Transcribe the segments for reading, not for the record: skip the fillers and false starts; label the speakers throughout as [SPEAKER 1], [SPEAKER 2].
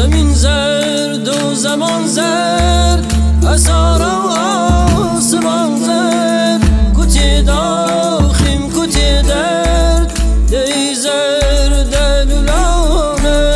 [SPEAKER 1] زمین زرد و زمان زرد اثار و آسمان زرد کتی داخیم کتی درد دی زرد لولانه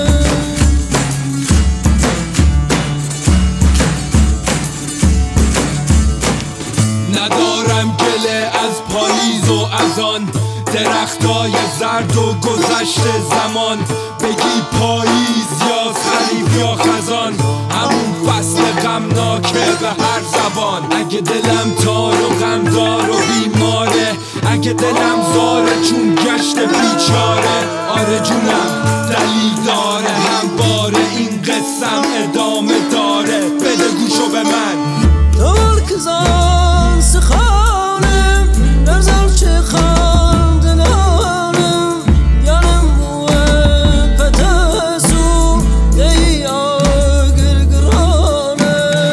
[SPEAKER 2] ندارم گله از پاییز و از آن درختای زرد و گذشت زمان بگی پاییز یا خریف یا خزان همون فصل غمناکه به هر زبان اگه دلم تار و غمدار و بیماره اگه دلم زاره چون گشت بیچاره آره جونم دلیل داره همواره این قصم ادامه داره بده گوشو به من
[SPEAKER 1] دول کزان سخانم نرزل چه خاندنانم یانم و پتاسو دی آگرگرانم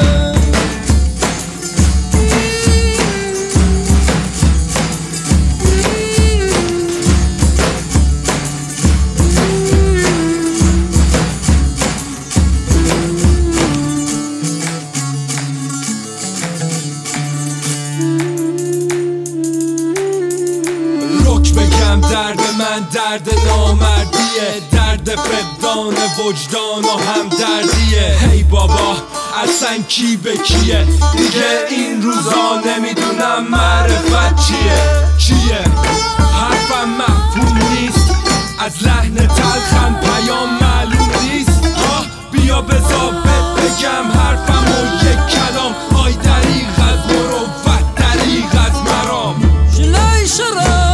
[SPEAKER 2] بگم درد من درد نامردیه درد فقدان وجدان و همدردیه هی بابا اصلا کی به کیه دیگه این روزا نمیدونم معرفت چیه حرفم مفهوم نیست از لحن تلخم پیام معلوم نیست بیا بذار بگم حرفم و یک کلام آی دریغ از مروت دریغ از مرام
[SPEAKER 1] جلای شرم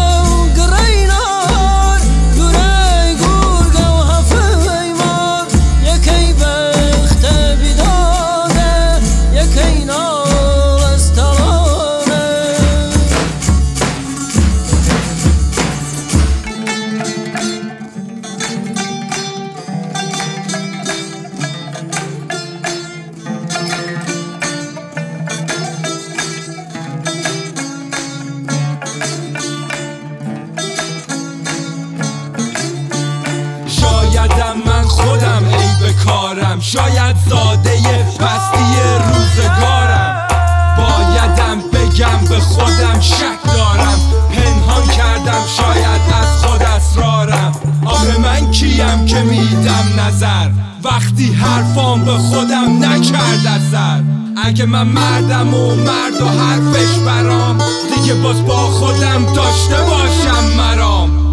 [SPEAKER 2] شایدم من خودم عیب کارم شاید زاده پستی روزگارم بایدم بگم به خودم شک دارم پنهان کردم شاید از خود اسرارم آخه من کیم که میدم نظر وقتی حرفام به خودم نکرد اثر اگه من مردم و مرد و حرفش برام دیگه باز با خودم داشته باشم مرام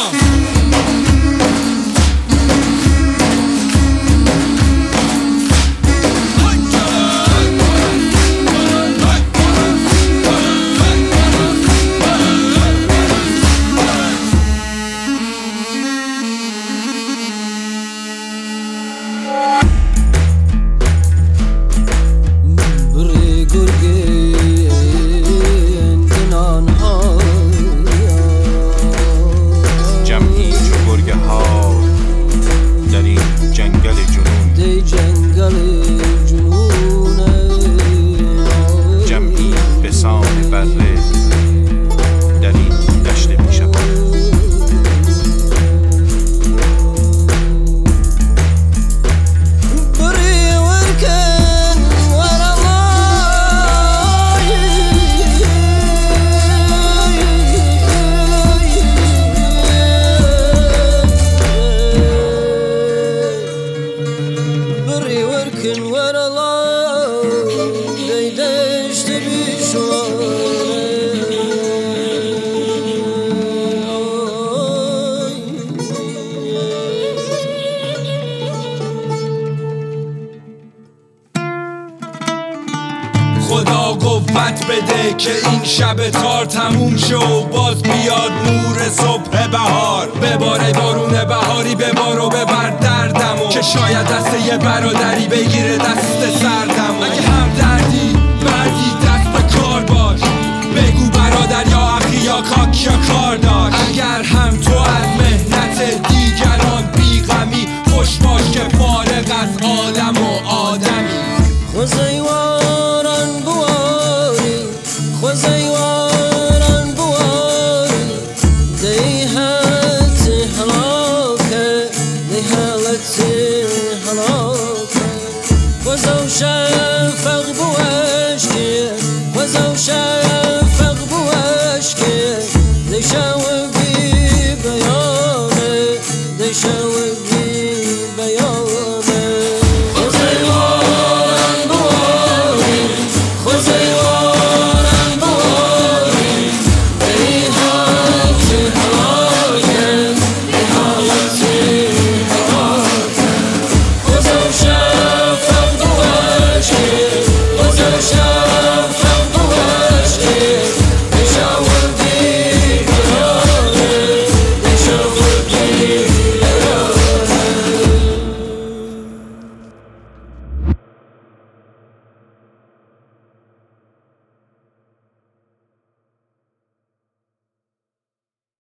[SPEAKER 2] خدا قوت بده که این شب تار تموم شه و باز بیاد نور صبح بهار بباره بارون بهاری ببار و ببر دردمو که شاید دست یه برادری بگیره دست سردمو اگه هم دردی مردی دست به کار باش بگو برادر یا اخی یا کاک یا کارداش اگر هم تو از مهنت دیگران بیغمی خوش باش که فارغ از عالم و آدمی
[SPEAKER 1] خوزیواران بواری خوزیواران بواری دی هات هلاکه لحالتي هلاكه وزو شفق بوشكي وزو شفق بوشكي دشاوي بيانه دشاوي بيانه خزيوان بواري خزيوان بواري بحالتي هلاكه بحالتي هلاكه وزو شفق بوشكي وزو شفق